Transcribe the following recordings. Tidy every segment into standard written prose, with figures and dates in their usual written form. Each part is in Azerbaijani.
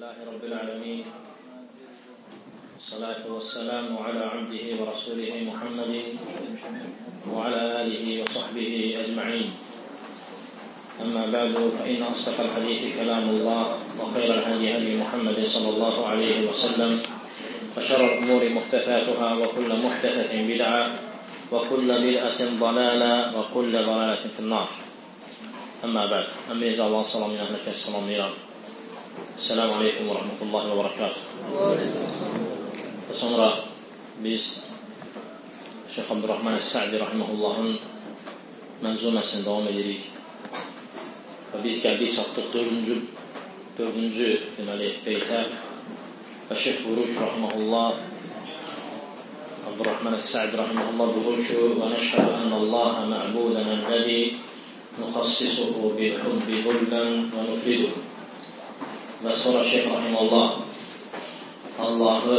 لله رب العالمين والصلاة والسلام على عبده ورسوله محمد وعلى آله وصحبه أجمعين. أما بعد فإن أصدق الحديث كلام الله وخير الهدي هدي محمد صلى الله عليه وسلم وشر الأمور محدثاتها وكل محدثة بدعة وكل بدعة ضلالة وكل ضلالة في النار. أما بعد أميز الله السلام عليكم السلام عليكم. Selamun Aleyküm və Rəhmətullahi və Barakatuhu. Sonra biz Şeyx Abdurrahman Əs-Sa'di Rahiməhullahın mənzuməsini davam edirik. Və biz gəldik, çatdıq dördüncü beytə və Şeyx buyurur ki, Rahiməhullah, Abdurrahman Əs-Sa'di Rahiməhullah buyurur ki, və nəşhədu ənəlləhə mə'budənə ləzi nüxassisuhu bil-hubbi zulmən və nufriduhu. Və sonra Şeyx Rahiməllah Allahı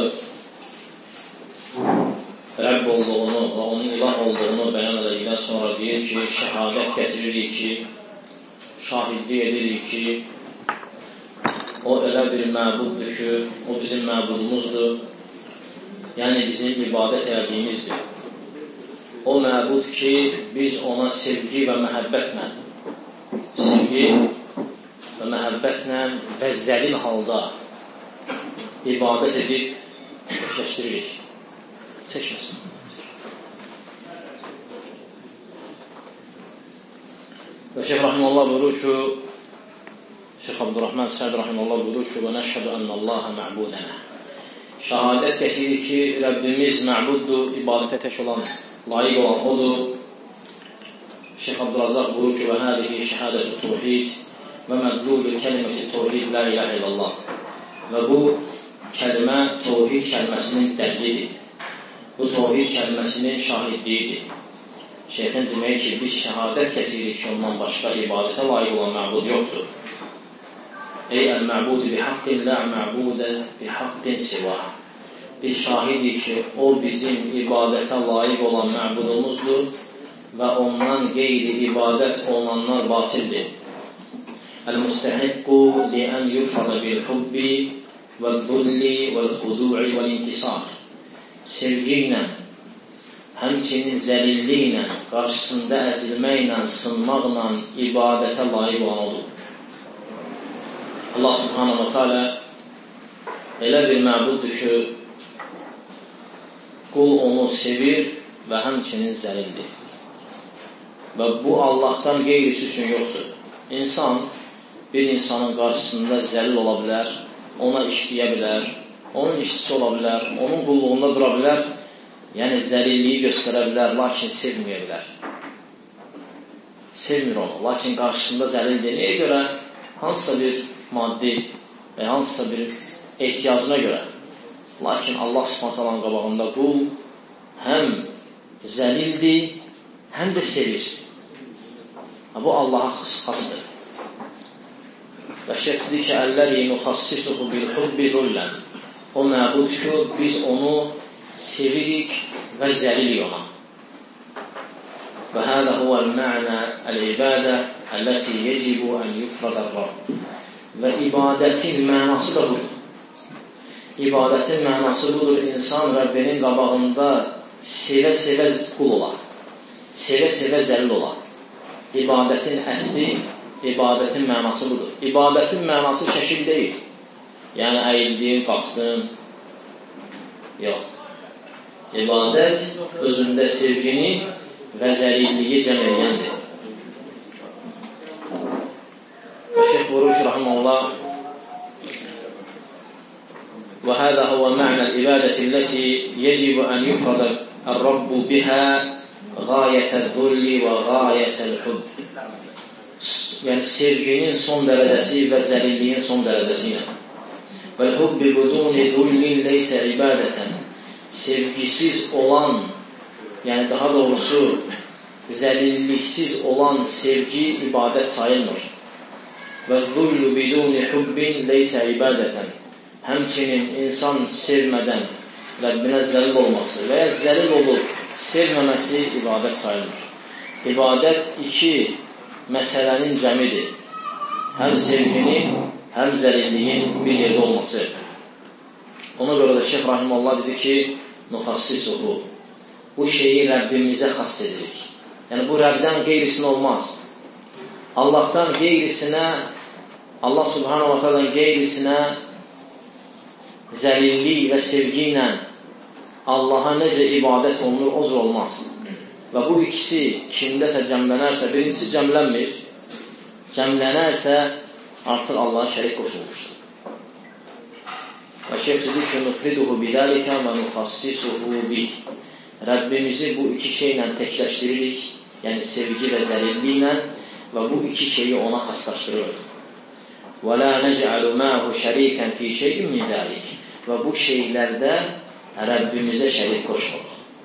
Rəbb olduğunu və onun ilah olduğunu bəyan edildikdən sonra deyir ki, şəhadət gətiririk ki, şahidlik edirik ki, o elə bir məbuddur ki, o bizim məbudumuzdur, yəni bizim ibadət edildiyimizdir. O məbud ki, biz ona sevgi və məhəbbətlə və məhəbbətlə və zəlil halda ibadət edib kökləşdiririk. Çəkməsin. Və Şeyx Rahiməllah buyurur ki, Şeyx Abdurrahman Əs-Sa'di Rahiməllah buyurur ki, və nəşhədu ənəlləhə mə'budənə. Şəhadət gətirir ki, Rəbbimiz mə'buddur, ibadətə tək olan, layiq olan odur. Şeyx Abdurrazzaq buyurur ki, və hədihi şəhadət-ü tevhid və mədlul kəliməti tevhid la ilahe illallah. Və bu kəlmə tevhid kəlməsinin dəllidir. Bu tevhid kəlməsinin şahidliyidir. Şeyxin demək ki, biz şəhadət gətiririk ki, ondan başqa ibadətə layiq olan məbud yoxdur. Ey əl-məbudu bihaqqin la məbudə bihaqqin sivah. Biz şahidik ki, o bizim ibadətə layiq olan məbudumuzdur və ondan qeyri ibadət olunanlar batildir. El-müstəhikku li'ən yufrada bil-hubbi vəl-zulli vəl-xudu'i vəl-intisar. Sevgi ilə, həmçinin zəlilli ilə, qarşısında əzilməklə, sınmaqla ibadətə layiq olan odur. Allah subhanahu wa ta'ala elə bir məbuddur ki, qul onu sevir və həmçinin zəlildir. Və bu Allahdan qeyrisi üçün yoxdur. İnsan bir insanın qarşısında zəlil ola bilər, ona işləyə bilər, onun işçisi ola bilər, onun qulluğunda dura bilər, yəni zəlilliyi göstərə bilər, lakin sevməyə bilər. Sevmir onu, lakin qarşısında zəlil denəyə görə, hansısa bir maddi və hansısa bir ehtiyacına görə. Lakin Allah subhanahu qabağında qul həm zəlildir, həm də sevir. Bu Allaha xasdır. Və şeyx deyir ki, əlləzi nüxassisuhu bil-hubbi zullən. O məbud ki, biz onu sevirik və zəlilik ona. Və hədə huvəl-mə'nə əl-ibadə əlləti yecibu ən yufradər-Rabb. Və ibadətin mənası da budur. İbadətin mənası budur, insan Rəbbinin qabağında sevə-sevə qul olar, sevə-sevə zəlil olar. İbadətin əsli, ibadətin mənası budur. İbadətin mənası şəkil deyil. Yəni, əyildin, qalxdın. Yox. İbadət özündə sevgini və zəlilliyi cəm eləyəndir. Şeyx buyurur ki, Rahiməllah, وهذا هو معنى الإبادة التي يجب أن يفرد الرب بها غاية الذل وغاية الحب. Yəni sevginin son dərəcəsi və zəlilliyin son dərəcəsi ilə. Vəl-hubbi buduni zullin leysə ibadətən. Sevgisiz olan, yəni daha doğrusu zəlilliksiz olan sevgi ibadət sayılmır. Və-zullu biduni hubbin leysə ibadətən. Həmçinin insan sevmədən Rəbbinə zəlil olması və ya zəlil olub sevməməsi ibadət sayılır. İbadət iki məsələnin cəmidir. Həm sevgini həm zəlilliyin bir yerdə olması. Ona görə də Şeyx Rahimullah dedi ki, nuxassisuhu, bu şeyi Rəbbimizə xass edirik. Yəni, bu Rəbdən qeyrisinə olmaz. Allahdan qeyrisinə, Allah Subhanahu wa ta'adan qeyrisinə zəlillik və sevgi ilə Allaha necə ibadət olunur, o cür olmaz. Və bu ikisi kimdəsə cəmlənərsə, birincisi cəmlənmir, cəmlənərsə artıq Allaha şərik qoşulmuşdur. Və şeyh dedi ki, nufriduhu bidəlikə və nuxassisuhu bih. Rəbbimizi bu iki şeylə təkləşdiririk, yəni sevgi və zəlillik ilə və bu iki şeyi ona xaslaşdırırıq. وَلَا نَجْعَلُ مَاهُ شَرِيكًا فِي شَيْءٍ مِنْ ذَلِكَ. Və bu şeylərdə Rəbbimizə şərik qoşmuruq.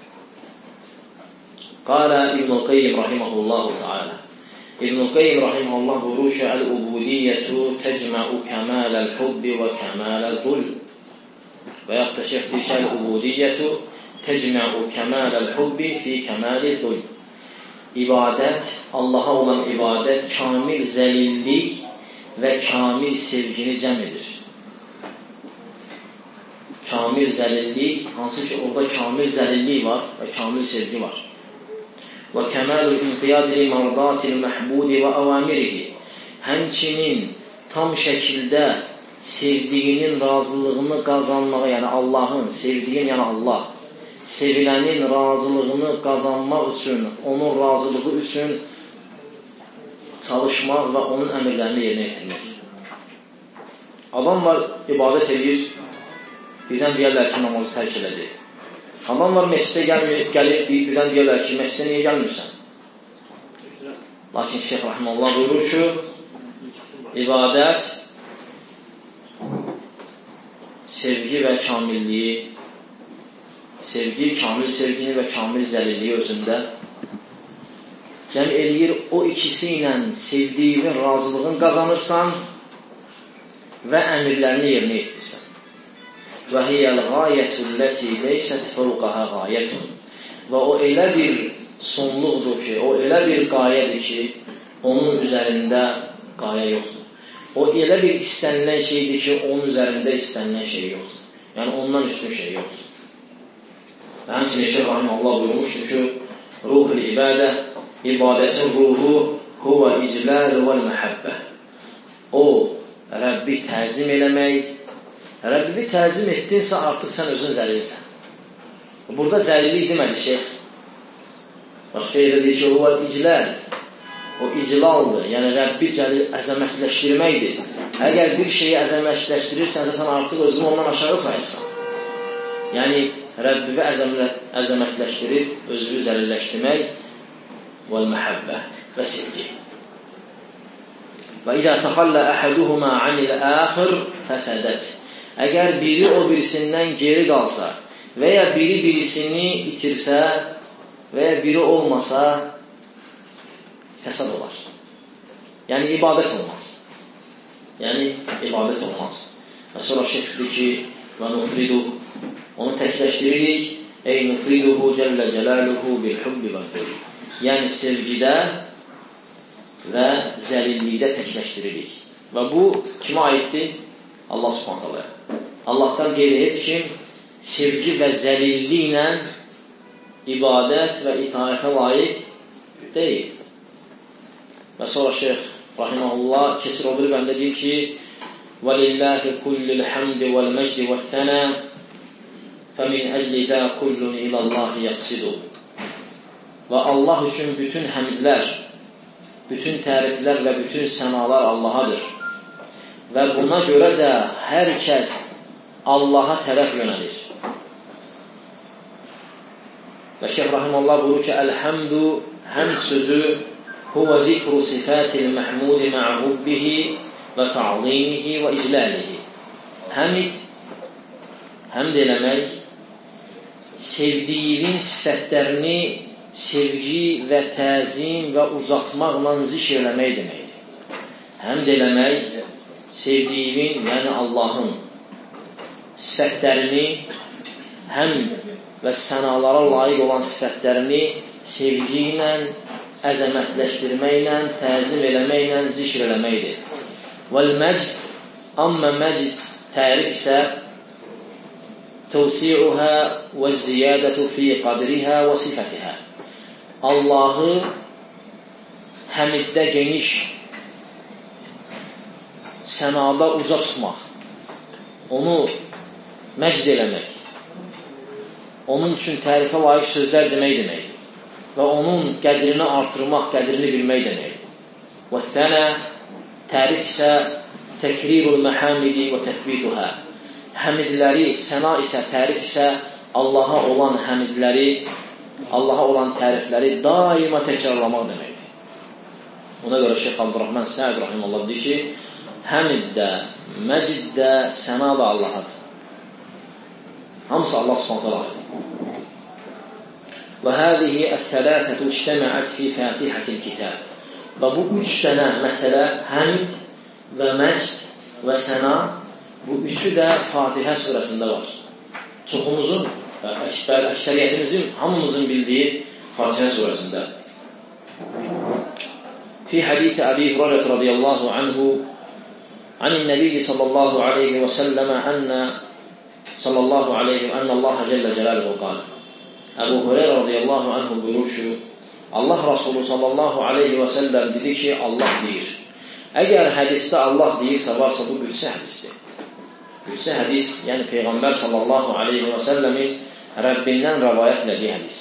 Qala İbn-i Qayyim rahimehullahu ta'ala. İbn-i Qayyim rahimehullah buyurur ki, "El-ubudiyyətu tecma'u kemaləl hubbi və kemaləl zulm." Və yaxud da şeyh deyir ki, "El-ubudiyyətu tecma'u kemaləl hubbi fi kemali zulm." İbadət, Allaha olan ibadət kamil zəlillik və kamil sevgini cəm edir. Kamil zəlillik, hansı ki orada kamil zəlillik var və kamil sevgi var. Və kəməlül inqiyadili mardatil məhbudi və əvamirihi. Həmçinin tam şəkildə sevdiyinin razılığını qazanmağa, yəni Allahın, sevdiyin yəni Allah, sevilənin razılığını qazanmaq üçün, onun razılığı üçün çalışmaq və onun əmrlərini yerinə yetirmək. Adam var, ibadət edir, birdən deyərlər ki, namazı tərk elədi. Adam var, məscidə gəlir, birdən deyərlər ki, məscidə niyə gəlmirsən? Lakin Şeyx Rahimullah buyurur ki, ibadət sevgi və kamilliyi, sevgi, kamil sevgini və kamil zəlilliyi özündə cəm eləyir, o ikisi ilə sevdiyin razılığını qazanırsan və əmirlərini yerinə yetirirsən. Və hiyəl qayətülləti leysət fəvqəhə qayətun. Və o elə bir sonluqdur ki, o elə bir qayədir ki, onun üzərində qayə yoxdur. O elə bir istənilən şeydir ki, onun üzərində istənilən şey yoxdur. Yəni, ondan üstün şey yoxdur. Və həmçinin Şeyx Rahimullah buyurmuşdur ki, ruhul ibadə, ibadətin ruhu huvə icləl vəl məhəbbə. O, Rəbbi təzim eləmək, Rəbbi təzim etdinsə artıq sən özün zəlilsən. Burada zəlillik demədi şeyx. Başqa yerdə deyir ki, huvə icləl, o iclaldır, yəni Rəbbi əzəmətləşdirməkdir. Əgər bir şeyi əzəmətləşdirirsənsə, sən artıq özünü ondan aşağı sayırsan. Yəni, Rəbbi əzəmətləşdirib, özünü zəlilləşdirmək vəl-məhəbbə və sevgi. Və idə təxallə əhəduhuma anil-əxir fəsədət. Əgər biri o birisindən geri qalsa və ya biri birisini itirsə və ya biri olmasa fəsad olar. Yəni, ibadət olmaz. Yəni, ibadət olmaz. Və sonra şeyxdir ki, və nufridu, onu təkləşdiririk, ey nufriduhu cəllə cəlaluhu bil-hubbi və zəli. Yəni, sevgidə və zəlillikdə təkləşdiririk. Və bu kimə aiddir? Allah subhanətələ. Allahdan qeyri heç kim sevgi və zəlilliklə ibadət və itaətə layiq deyil. Və sonra şeyx rahiməhullah keçir o bir bəndə deyir ki, وَلِلَّهِ كُلِّ الْحَمْدِ وَالْمَجْدِ وَالثَّنَى فَمِنْ أَجْلِ ذَا كُلٌّ إِلَى اللّٰهِ يَقْسِدُ. Və Allah üçün bütün həmdlər, bütün təriflər və bütün sənalar Allahadır. Və buna görə də hər kəs Allaha tərəf yönəlir. Və Şeyx Rahimullah buyurur ki, Əlhəmdu, həmd sözü huvə zikru sifatil məhmudi mə'hubbihi və ta'zimihi və icləlihi. Həmd eləmək, sevdiyinin sifətlərini sevgi və təzim və uzatmaqla zikr eləmək deməkdir. Həmd eləmək, sevdiyinin, yəni Allahın sifətlərini, həmd və sənalara layiq olan sifətlərini sevgi ilə, əzəmətləşdirməklə, təzim eləməklə zikr eləməkdir. Vəl-məcd Amma məcd tərif isə təvsi'uhə və ziyadətu fi qadrihə və sifətihə. Allahı həmiddə geniş, sənada uca tutmaq, onu məcd eləmək, onun üçün tərifə layiq sözlər demək deməkdir və onun qədrini artırmaq, qədrini bilmək deməkdir. Və thənə, tərif isə təkrirul məhamidi və təthbituhə. Həmidləri, səna isə, tərif isə Allaha olan həmidləri, Allaha olan tərifləri daima təkrarlamaq deməkdir. Ona görə Şeyx Abdurrahman Səid rahimehullah deyir ki, həmiddə, məciddə, səna da Allahadır. Hamısı Allah subhanətə aiddir. Və həzihi əl-thələthətü ictəməət fi fətihətil kitab. Və bu üç dənə məsələ, həmid və məcd və səna, bu üçü də Fatihə surəsində var. Çoxumuzun, əksəriyyətimizin, hamımızın bildiyi Fatihə surəsində. Fi hədisi Əbi Hurayra radiyallahu anhu anin Nəbiyyi sallallahu aleyhi və səlləmə ənə Allah cəllə cəlaluhu qal. Əbu Hurayra radiyallahu anhu buyurur ki, Allah Rasulü sallallahu aleyhi və səlləm dedi ki, Allah deyir. Əgər hədisdə Allah deyirsə, varsa bu qüdsə hədisdir. Qüdsə hədis, yəni Peyğəmbər sallallahu aleyhi və səlləmin Rəbbindən rəvayət elədiyi hədis.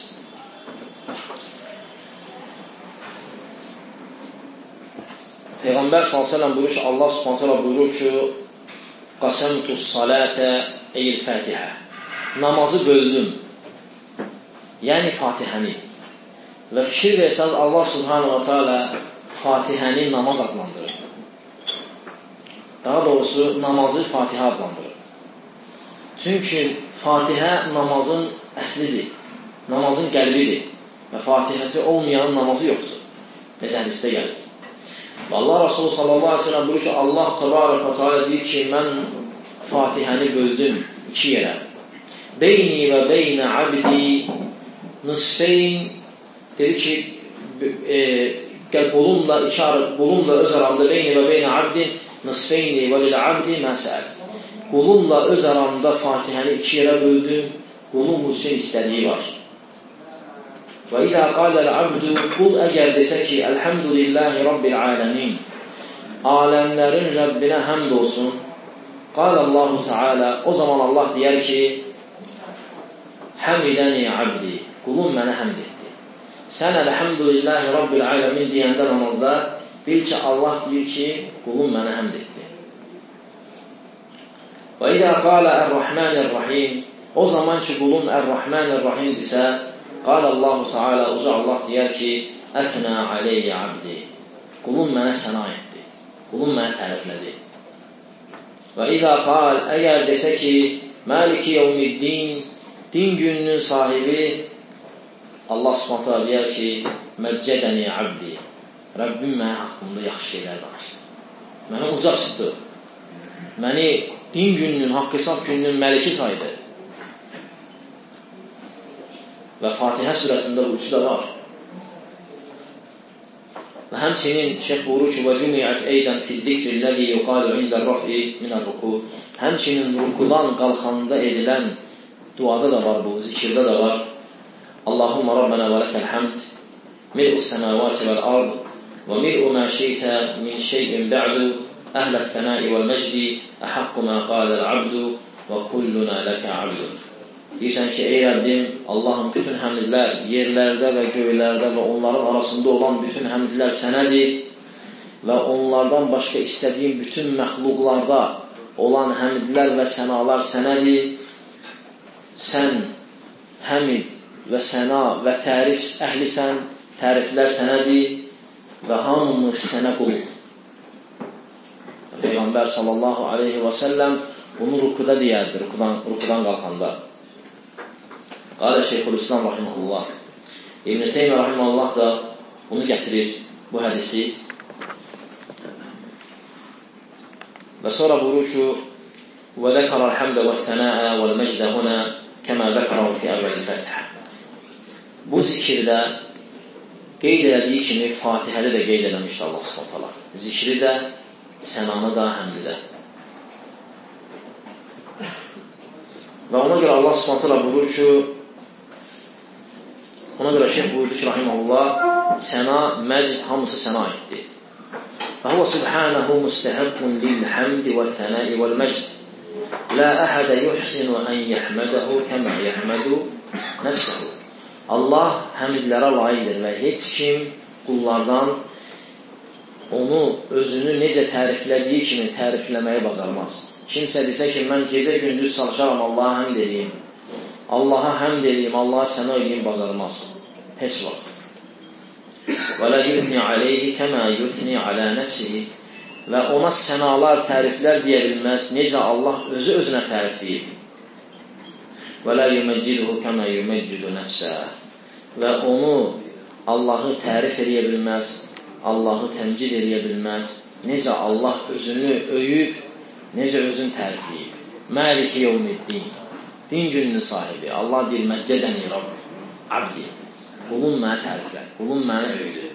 Peyğəmbər sallallahu aleyhi və səlləm buyurur ki, Allah subhanətələ buyurur ki, qasamtus salətə eyl-fətihə. Namazı böldüm. Yəni Fatihəni. Və fikir versəz, Allah subhanahu wa ta'ala Fatihəni namaz adlandırır. Daha doğrusu namazı Fatihə adlandırır. Çünki Fatihə namazın əslidir, namazın qəlbidir və Fatihəsi olmayan namazı yoxdur. Necə hədisdə gəlir. Və Allah Rasulü sallallahu aleyhi ve sellem buyurur ki, Allah təbarək və teala deyir ki, mən Fatihəni böldüm iki yerə. Beyni və beynə abdi nisfeyn, dedi ki, qulumla öz aramda beyni və beynə abdi nisfeyni və lilə abdi məsəl. Qulumla öz aramda Fatihəni iki yerə böldüm, qulum üçün istədiyi var. Və izə qaləl abdu, qul əgər desə ki, Elhamdülillahi Rabbil aləmin, aləmlərin Rəbbinə həmd olsun, qalallahu Teala, o zaman Allah deyər ki, həmidəni abdi, qulum mənə həmd etdi. Sən Elhamdülillahi Rabbil aləmin deyəndə namazda, bil ki, Allah deyir ki, qulum mənə həmd etdi. Və izə qalə Ər-Rahmanir-Rahim, o zaman ki, qulum Ər-Rahmanir-Rahim desə, qalallahu Teala, uca Allah deyər ki, əsnə aleyyə abdi, qulum mənə səna etdi, qulum mənə təriflədi. Və izə qal, əgər desə ki, Maliki yevmiddin, din gününün sahibi, Allah subhanətə deyər ki, məccədəni abdi, Rəbbim mənə haqqımda yaxşı şeylər danışdı. Mənə uca çıxdı. Məni din gününün, haqq hesab gününün məliki saydı. Və Fatihə surəsində bu üçü də var. Və həmçinin Şeyx buyurur ki, وَجُمِعَتْ اَيْدًا فِي الذِّكْرِ الَّذِي يُقَالُ عِنْدَ الرَّفْءِ مِنَ الرُّكُوعِ. Həmçinin rukudan qalxanda edilən duada da var bu, zikirdə də var. Allahumma Rabbana və ləkəl həmd, mil'u s-səmavati vəl-ard, və mil'u mə şeytə min şeyin bə'du, əhləl fənai vəl-məcdi, əhəqqu mə qaləl-abdu, və kulluna ləkə abdu. Deyirsən ki, ey Rəbbim, Allahın bütün həmdlər yerlərdə və göylərdə və onların arasında olan bütün həmdlər sənədir və onlardan başqa istədiyin bütün məxluqlarda olan həmdlər və sənalar sənədir. Sən həmid və səna və tərif əhlisən, təriflər sənədir və hamımız sənə qulub. Peyğəmbər sallallahu aleyhi və səlləm bunu rukuda deyərdir, rukudan qalxanda. Qalə Şeyxülislam rahiməhullah. İbn-i Teymiyyə rahiməhullah da bunu gətirir, bu hədisi. Və sonra buyurur ki, وَذَكَرَ الْحَمْدَ وَالثَّنَاءَ وَالْمَجْدَ هُنَا كَمَا ذَكَرَهُ فِي أَوَّلِ الْفَتْحِ. Bu zikirdə qeyd elədiyi kimi Fatihədə də qeyd eləmişdir Allah subhanət hala. Zikri də, sənanı da, həmdi də. Və ona görə Allah Subhanahu buyurur ki, ona görə şeyh buyurdu ki, rahimehullah, səna, məcd hamısı sənə aiddir. Və huve subhanahu mustahiqqun lil hamdi və thana'i vəl məcd. La ahada yuhsinu an yahmadahu kama yahmadu nefsuhu. Allah həmdlərə layiqdir və heç kim qullardan onu özünü necə təriflədiyi kimi tərifləməyə bacarmaz. Kimsə desə ki, mən gecə gündüz çalışaram, Allaha həmd edeyim, Allaha həmd edeyim, Allaha səna edeyim, bacarmaz. Heç vaxt. Və la yuthni aleyhi kəmə yuthni alə nəfsihi. Və ona sənalar, təriflər deyə bilməz, necə Allah özü özünə tərif deyib. Və la yuməcciduhu kəmə yuməccidu nəfsə. Və onu, Allahı tərif edə bilməz, Allahı təmcid edə bilməz, necə Allah özünü öyüb, necə özünü tərifləyib. Məliki yevmiddin, din gününün sahibi. Allah deyir, məccədəni Rabb, abdi. Qulun mənə təriflər, qulun mənə öyüdür.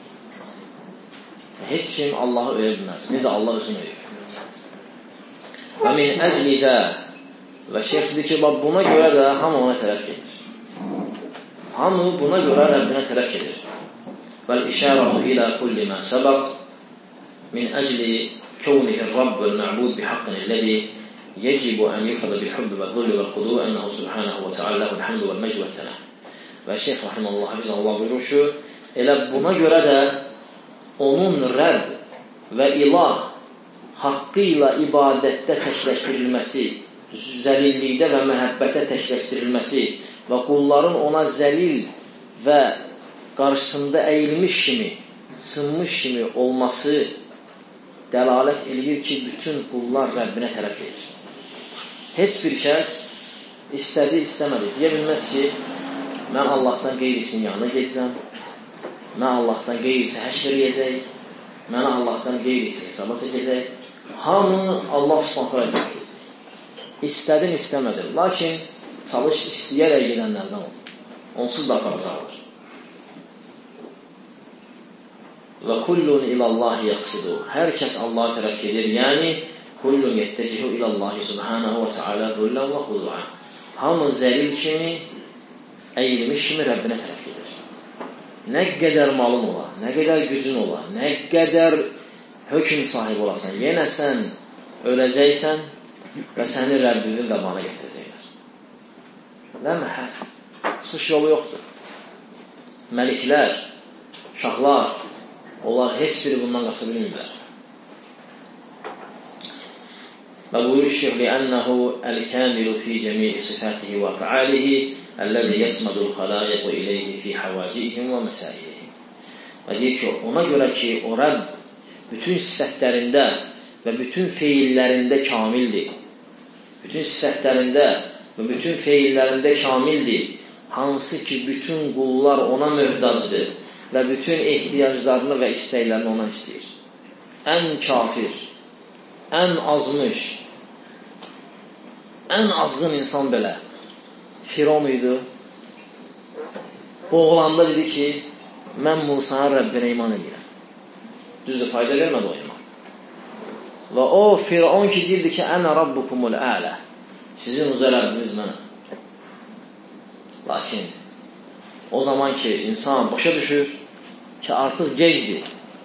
Heç kim Allahı öyə bilməz, necə Allah özünü öyüb. Və min əclidə və şeyxdir ki, buna görə də hamı ona tərəf gedir. Hamı buna görə Rəbbinə tərəf gedir. وَالْإِشَارَةُ إِلَى كُلِّ مَا سَبَقْ مِنْ أَجْلِ كَوْنِهِ الرَّبُّ وَالْمَعْبُودِ بِحَقٍّ الَّذِي يَجِبُ أَنْ يُفْرَضَ بِالْحُبِّ وَالذُّلِّ وَالْخُضُوعِ أَنَّهُ سُبْحَانَهُ وَتَعَالَى لَهُ الْحَمْدُ وَالْمَجْدُ وَالثَّنَاءُ. Və Şeyx rahimehullah biz Allah buyurur ki, elə buna görə də onun Rəbb və ilah haqqı ilə ibadətdə təkləşdirilməsi, zəlillikdə və məhəbbətə təkləşdirilməsi və qulların ona zəlil və qarşısında əyilmiş kimi, sınmış kimi olması dəlalət edir ki, bütün qullar Rəbbinə tərəf gedir. Heç bir kəs istədi, istəmədi. Deyə bilməz ki, mən Allahdan qeyrisinin yanına gedəcəm, mən Allahdan qeyrisi həşr edəcək, mənə Allahdan qeyrisi hesaba çəkəcək. Hamı Allah Subhanahu tərəf gedəcək. İstədin, istəmədin. Lakin çalış istəyərək gedənlərdən ol. Onsuz da aparacaqlar. Və kullun ilallahi yaqsidu. Hər kəs Allaha tərəf gedir. Yəni, kullun yettecihu ilallahi subhanahu və teala zullan və xudu'an. Hamı zəlil kimi, əyilmiş kimi Rəbbinə tərəf gedir. Nə qədər malın ola, nə qədər gücün ola, nə qədər hökm sahibi olasan, yenə sən öləcəksən və səni Rəbbinin qabağına gətirəcəklər. Nə məhəb? Çıxış yolu yoxdur. Məliklər, şahlar, onlar heç biri bundan qaça bilmirlər. Və buyur şeyh li'annahu el-kamilu fi cəmi'i sifatihi və fəalihi əlləzi yəsmadul xalaiqu ileyhi fi havacihim və məsailihim. Və deyir ki, ona görə ki, o Rəbb bütün sifətlərində və bütün feillərində kamildir. Bütün sifətlərində və bütün feillərində kamildir. Hansı ki, bütün qullar ona möhtacdır və bütün ehtiyaclarını və istəklərini ondan istəyir. Ən kafir, ən azmış, ən azğın insan belə Firon idi. Oğlanda dedi ki, mən Musa'nın Rəbbinə iman edirəm. Düzdür, fayda vermədi o iman. Və o Firon ki, deyirdi ki, ənə rabbukumul ələ. Sizin uca Rəbbiniz mənəm. Lakin o zaman ki, insan başa düşür ki, artıq gecdir.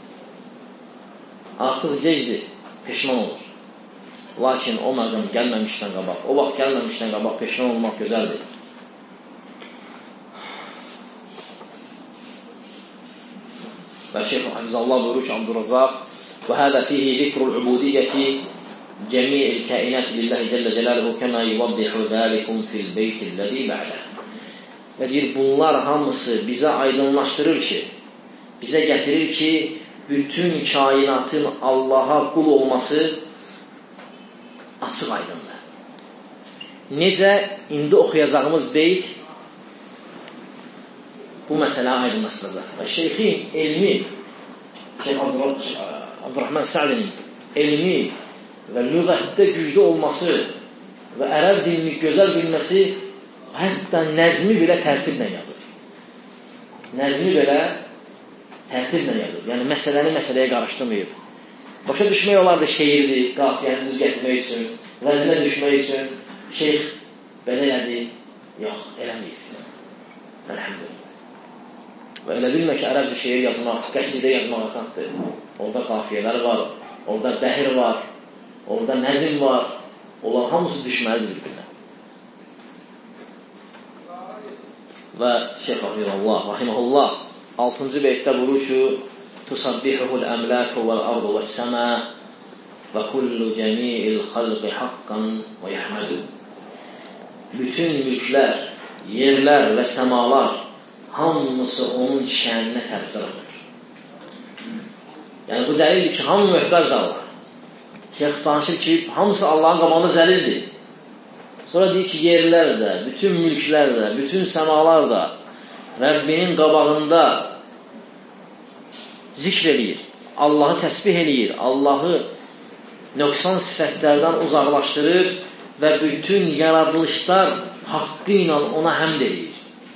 Artıq gecdir, peşman olur. Lakin o məqam gəlməmişdən qabaq, o vaxt gəlməmişdən qabaq peşman olmaq gözəldir. Və Şeyh Hafizallah buyurur ki, Abdurrazaq və hədə fihi zikrul ubudiyyəti cəmi'il kainati lillahi cəllə cəlaluhu kəmə yuvaddihu zəlikum fil beytilləzi bə'lə. Və deyir, bunlar hamısı bizə aydınlaşdırır ki, bizə gətirir ki, bütün kainatın Allaha qul olması açıq aydındır. Necə indi oxuyacağımız beyt bu məsələ aydınlaşdıracaq. Və şeyxin elmi, Şeyx Abdurrahman Sa'dinin elmi və lüğətdə güclü olması və ərəb dilini gözəl bilməsi hətta nəzmi belə tərtiblə yazır. Nəzmi belə tərtiblə yazır. Yəni, məsələni məsələyə qarışdırmayıb. Başa düşmək olardı şeirdir, qafiyəni düz gətirmək üçün, vəzinə düşmək üçün şeyx belə elədi? Yox, eləməyib. Əlhamdülillah. Və elə bilmə ki, ərəbcə şeir yazmaq, qəsidə yazmaq asandır. Orada qafiyələr var, orada bəhir var, orada nəzim var. Onlar hamısı düşməlidir bir-birinə. Və Şeyx Rahiməhullah 6-cı beytdə buyurur ki, Tusabbihuhul əmləku vəl-ardu vəs-səmə və kullu cəmi'il xalqi haqqan və yəhmədu. Bütün mülklər, yerlər və səmalar hamısı onun şəninə təriflər olur. Yəni bu dəlildir ki, hamı möhtac da Allah. Şeyx danışır ki, hamısı Allahın qabağında zəlildir. Sonra deyir ki, yerlər də, bütün mülklər də, bütün səmalar da Rəbbinin qabağında zikr edir, Allahı təsbih edir, Allahı nöqsan sifətlərdən uzaqlaşdırır və bütün yaradılışlar haqqı ilə ona həmd edir.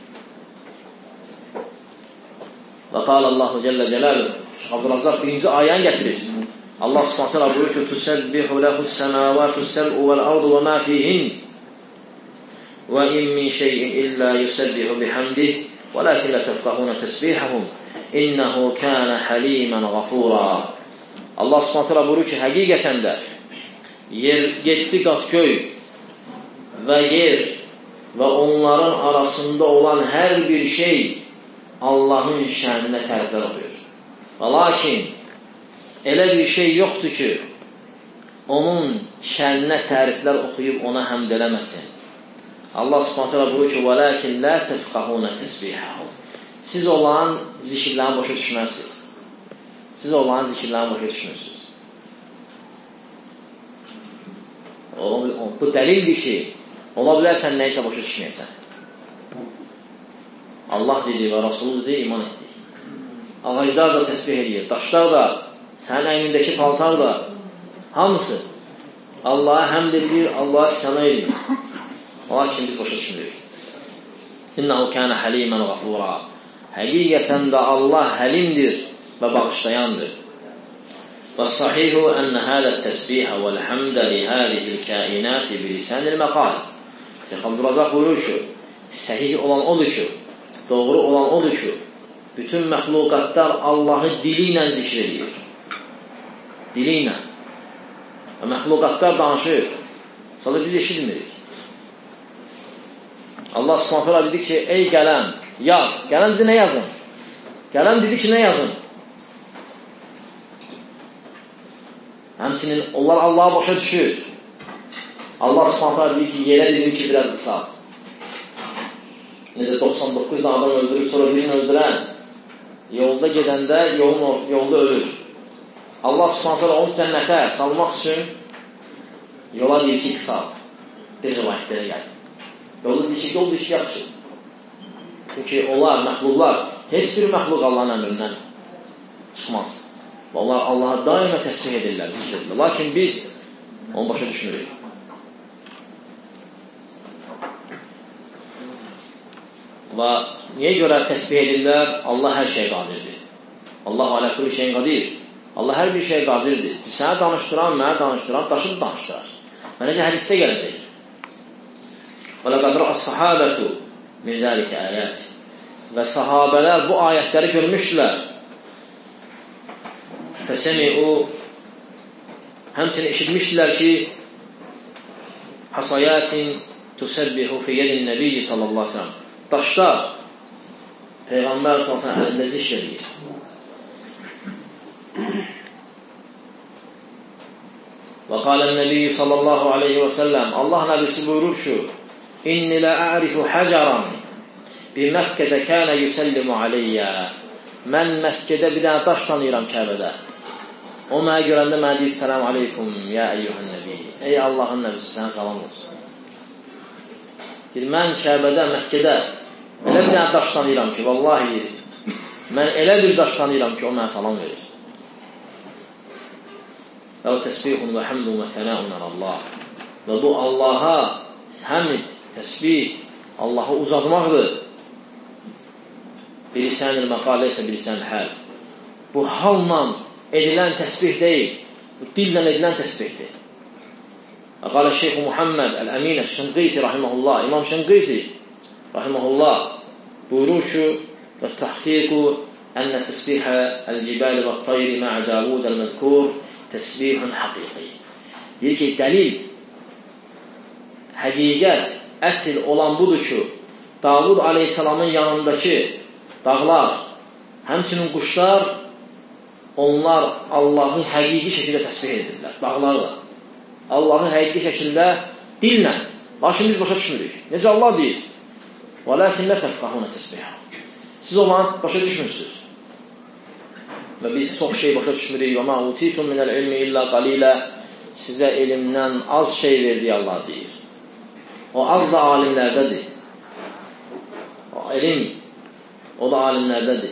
Və qala Allahu Cəllə Cəlaluhu, Şeyx Abdülrazzaq birinci ayəni gətirir. Allah Subhanahu taala buyurur ki: "Tusabbihu lehus semawati sab'u vel ardu ve ma fihin ve in min şey'in illa yusabbihu bihamdihi velakin la tafqahuna tasbihahum innehu kana haliman gafura." Allah Subhanahu taala buyurur ki, həqiqətən də yer, 7 qat göy və yer və onların arasında olan hər bir şey Allahın şəninə təriflər oxuyur. Lakin elə bir şey yoxdur ki, onun şəninə təriflər oxuyub ona həmd eləməsin. Allah Subhanahu taala buyurur ki, "Velakin la tafqahuna tasbihahum." Siz olan zikirləri başa düşmərsiniz. Siz olan zikirləri başa düşmürsünüz. Bu dəlildir ki, ola bilərsən nəysə başa düşməyəsən. Allah dedi və Rasulü dedi, iman etdik. Ağaclar da təsbih edir, daşlar da, sənin əynindəki paltar da, hamısı Allah'a həmd edir, Allah'a səna edir. Lakin biz başa düşmürük. İnnehu kana haliman gafura. Həqiqətən də Allah həlimdir və bağışlayandır. Və sahihu enne hâzə təsbihə vəl həmdə li hâzihil kainati bilisanil məqal. Şeyx Abdülrazzaq buyurur ki, səhih olan odur ki, doğru olan odur ki, bütün məxluqatlar Allahı dili ilə zikr edir. Dili ilə. Və məxluqatlar danışır. Sadəcə biz eşitmirik. Allah Subhanahu taala dedi ki, ey qələm, yaz. Qələm dedi, nə yazın? Qələm dedi ki, nə yazın? Həmçinin onlar Allah'a başa düşür. Allah Subhanahu taala dedi ki, yerə dedim ki, biraz qısal. Necə 99 adam öldürüb, sonra birini öldürən, yolda gedəndə yolda ölür. Allah Subhanahu taala onu cənnətə salmaq üçün yola deyir ki, qısal. Bir rivayətlərə gəlir. Yolda deyir ki, yol deyir ki, yaxşı. Çünki onlar, məxluqlar, heç bir məxluq Allahın əmrindən çıxmaz. Onlar Allah'a daima təsbih edirlər, zikr edirlər. Lakin biz onu başa düşmürük. Və niyə görə təsbih edirlər? Allah hər şey qadirdir. Allah alə kulli şeyin qadir. Allah hər bir şey qadirdir. Sənə danışdıran, mənə danışdıran, daşı da danışdırar. Və necə hədisdə gələcək? Və ləqəd rə'as-səhabətu min zəlikə ayət. Və sahabələr bu ayətləri görmüşlər. Fəsəmi'u, həmçinin eşitmişdilər ki, hasayatin tusəbbihu fi yedin nəbiyyi sallallahu aleyhi ve sellem. Daşlar Peyğəmbər sallallahu aleyhi ve sellem əlində zikr edir. Və qalən nəbiyyi sallallahu aleyhi ve sellem, Allah nəbisi buyurur ki, inni la a'rifu hacaran bi Məkkədə kənə yüsəllimu aleyyə. Mən Məkkədə bir dənə daş tanıyıram Kəbədə. O mənə görəndə mənə deyir, selamu aleykum, ya eyyuhən nəbi. Ey Allahın nəbisi, sənə salam olsun. Deyir, mən Kəbədə, Məkkədə elə bir dənə daş tanıyıram ki, vallahi deyir, mən elə bir daş tanıyıram ki, o mənə salam verir. Və o təsbihun və həmdun və thənəun Allah. Və bu Allaha həmd, təsbih, Allahı uzatmaqdır. Bilisənil məqalə isə bilisənil həl. Bu halla edilən təsbih deyil, bu dillə edilən təsbihdir. Qala Şeyx Muhammed Əl-Əmin Əş-Şınqiti rahimehullah, İmam Şınqiti rahimehullah buyurur ki, və təhqiqu ənə təsbihə əl-cibali və tayri mə'ə Davud əl-məzkur təsbihun haqiqi. Deyir ki, dəlil, həqiqət, əsl olan budur ki, Davud aleyhissalamın yanındakı dağlar, həmçinin quşlar, onlar Allahı həqiqi şəkildə təsbih edirlər, dağlarla. Allahı həqiqi şəkildə dillə, lakin biz başa düşmürük. Necə Allah deyir? وَلَكِنْ لَا تَفْقَهُونَ تَسْبِحَهُ. Siz olan başa düşmürsünüz. Və biz çox şey başa düşmürük. وَمَا اُتِيتُمْ مِنَ الْعِلْمِ إِلَّا قَلِيلًا. Sizə elmdən az şey verdi Allah deyir. O az da alimlərdədir. O elm, o da alimlərdədir.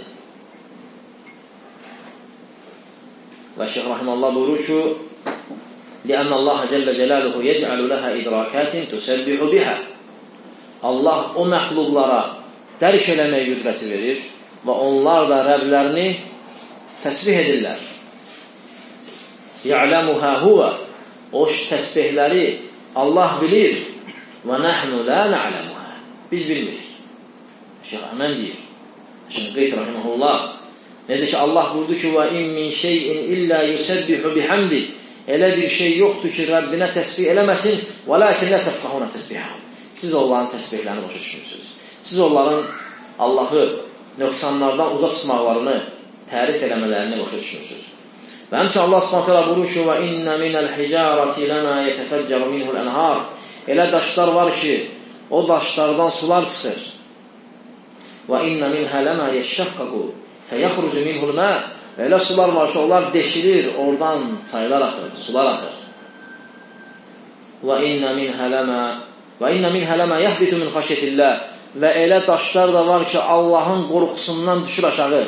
Və Şeyx Rahimallah buyurur ki, لِأَنَّ اللّٰهَ جَلَّ جَلَالُهُ يَجْعَلُ لَهَا إِدْرَاكَاتٍ تُسَبِّحُ بِهَا. Allah o məxluqlara dərk eləmək qüdrəti verir və onlar da Rəblərini təsbih edirlər. يَعْلَمُهَا هُوَ. O təsbihləri Allah bilir və nəhnu la na'lamuha. Biz bilmirik. Şeyx Əhməd deyir. Şınqiti rahimehullah. Necə ki Allah buyurdu ki: "Və in min şeyin illa yusabbihu bihamdi." Elə bir şey yoxdur ki Rəbbinə təsbih eləməsin. "Velakin la tafqahuna tasbihahu." Siz onların təsbihlərini başa düşmürsünüz. Siz onların Allahı nöqsanlardan uzaq tutmaqlarını, tərif eləmələrini başa düşmürsünüz. Və həmçinin Allah Subhanahu taala buyurur ki: "Və inna minal hijarati lama yetefeccaru minhu'l anhar." Elə daşlar var ki, o daşlardan sular çıxır. "Və inna minha lama yashaqqaqu feyakhruju minhu'l ma." Elə sular var ki, onlar deşilir, oradan çaylar axır, sular axır. "Və inna minha lama yahbitu min xəşyetillah." Və elə daşlar da var ki, Allahın qorxusundan düşür aşağı.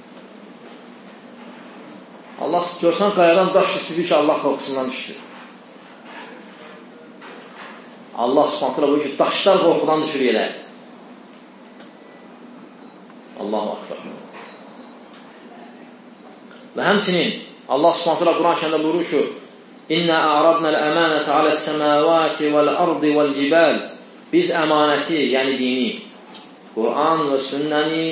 Allah görsən qayadan daş düşdü ki, Allah qorxusundan düşdü. Allah Subhanahu buyurur ki, daşlar qorxudan düşür yerə. Allahu akbar. Və həmçinin Allah Subhanahu Quran-Kərimdə buyurur ki: "İnna a'radna al-amanata 'alas-samawati wal-ardi wal-jibal." Biz əmanəti, yəni dini, Quran və sünnəni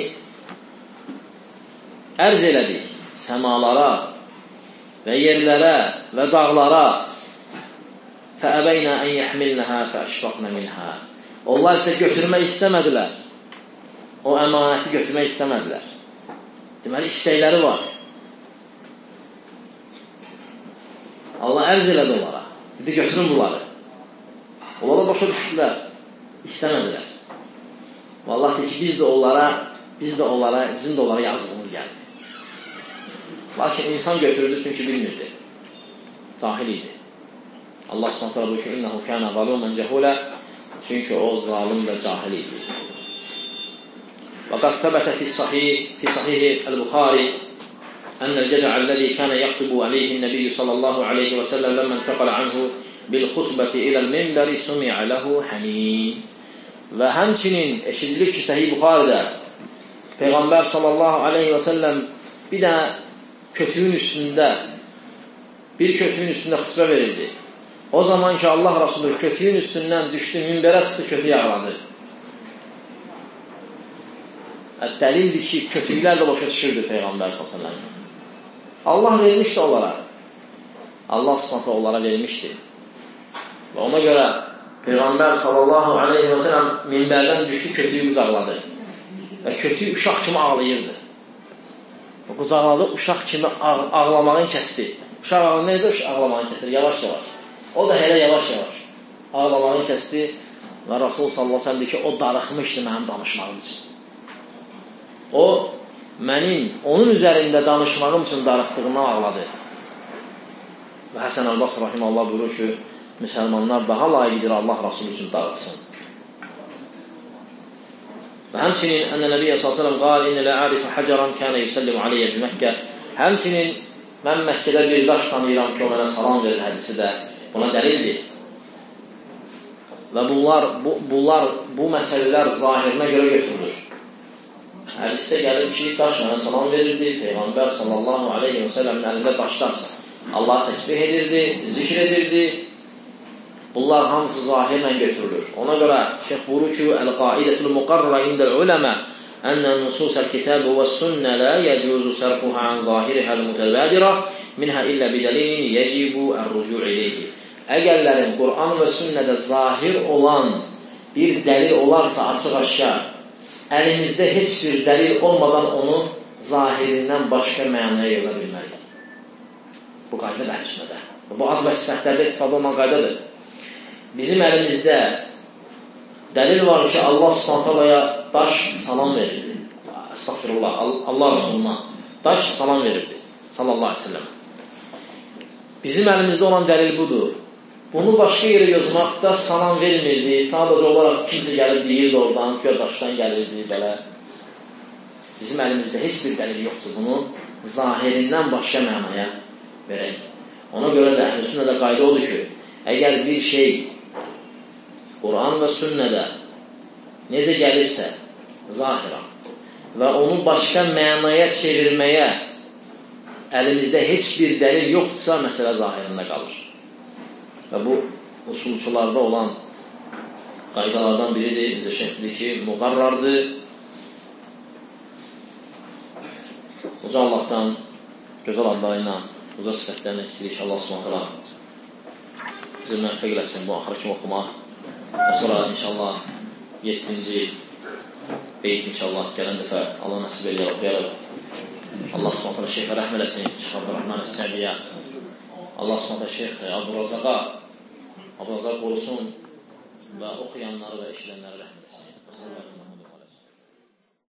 ərz elədik səmalara və yerlərə və dağlara. فَأَبَيْنَا أَنْ يَحْمِلْنَهَا فَأَشْفَقْنَ مِنْهَا. Onlar isə götürmək istəmədilər. O əmanəti götürmək istəmədilər. Deməli, istəkləri var. Allah ərz elədi onlara. Dedi, götürün bunları. Onlar da başa düşdülər. İstəmədilər. Allah deyir ki, bizim də onlara yazığımız gəldi. Lakin insan götürüldü çünki bilmirdi. Cahil idi. Allah Subhanahu buyurur ki, "İnnehu kana zaluman cehula." Çünki o zalim və cahil idi. Və qad thabata fi sahih al-Bukhari أن الجزع الذي كان يخطب عليه النبي صلى الله عليه وسلم لما انتقل عنه بالخطبة إلى المنبر سمع له حنين. Və həmçinin eşidilir ki, Sahih Buxaridə Peyğəmbər sallallahu aleyhi və səlləm bir dənə kötüyün üstündə xütbə verildi. O zaman ki Allah Rasulü kötüyün üstündən düşdü, minbərə çıxdı, kötüyü ağladı. Dəlildir ki, kötüylər də başa düşürdü Peyğəmbər sallallahu aleyhi və səlləm. Allah vermişdi onlara. Allah Subhanahu onlara vermişdi. Və ona görə Peyğəmbər sallallahu aleyhi və səlləm minbərdən düşdü, kötüyü qucaqladı. Və kötüyü uşaq kimi ağlayırdı. O qucaqladı, uşaq kimi ağlamağını kəsdi. Uşaq necə ağlamağını kəsir? Yavaş-yavaş. O da hələ yavaş-yavaş ağlamağını kəsdi və Rasul sallallahu aleyhi və səlləm ki, o darıxmışdı mənim danışmağım üçün. O, mənim onun üzərində danışmağım üçün darıxdığından ağladı. Və Həsən Əl-Basri rahimehullah buyurur ki, müsəlmanlar daha layiqdir Allah Rasulü üçün darıxsın. Və həmçinin ənə Nəbiyyə s.ə.v qal, "İnnə lə a'rifu hacaran kənə yusallimu aleyyə bi-Məkkə." Həmçinin mən Məkkədə bir daş tanıyıram ki, o mənə salam verir hədisi də buna dəlildir. Və bu məsələlər zahirinə görə götürülür. Hədisdə gəlir ki, daş mənə salam verirdi, Peyğəmbər sallallahu aleyhi və səlləmin əlində daşlarsa Allah təsbih edirdi, zikr edirdi Bunlar hamısı zahirlə götürülür. Ona görə Şeyx buyurur ki, "Əl-qaidətul muqarrara indəl uləmə ənə nususəl kitab və sünnə la yecuzu sərfuha an zahirihəl mutəbədirə minhə illə bidəlilin yecibu ər-rucu' ileyhi." Əgərlərin Quran və sünnədə zahir olan bir dəlil olarsa açıq-aşkar, əlimizdə heç bir dəlil olmadan onu zahirindən başqa mənaya yaza bilmərik. Bu qayda da Əhl-i-Sünnədə. Bu ad və sifətlərdə istifadə olunan qaydadır. Bizim əlimizdə dəlil var ki, Allah Subhanahu daş salam verirdi. Estağfirullah, Allah Resuluna daş salam verirdi. Sallallahu aleyhi ve sellem. Bizim əlimizdə olan dəlil budur. Bunu başqa yerə yazmaqda salam vermirdi. Sadəcə olaraq kimsə gəlib deyirdi oradan, gör daşdan gəlirdi, belə. Bizim əlimizdə heç bir dəlil yoxdur. Bunu zahirindən başqa mənaya verək. Ona görə də Əhl-i Sünnədə qayda odur ki, əgər bir şey Quran və sünnədə necə gəlirsə, zahirən və onu başqa mənaya çevirməyə əlimizdə heç bir dəlil yoxdursa, məsələ zahirində qalır. Və bu usulçularda olan qaydalardan biridir. Bizə şəkildir ki, müqarrardır. Uca Allahdan gözəl adlarıyla, uca sifətlərini istəyirik ki, Allah Subhanahu bizi müvəffəq eləsin bu axıra kimi oxumaq. Və sonra inşallah 7-ci beyt inşallah gələn dəfə Allah nəsib eləyər, oxuyarıq. Allah Subhanahu Şeyxə rəhm eləsin, Şeyx Abdurrahman Əsədiyə. Allah Subhanahu Şeyx Abdurrazaq qorusun və oxuyanları və işlənləri rəhm eləsin.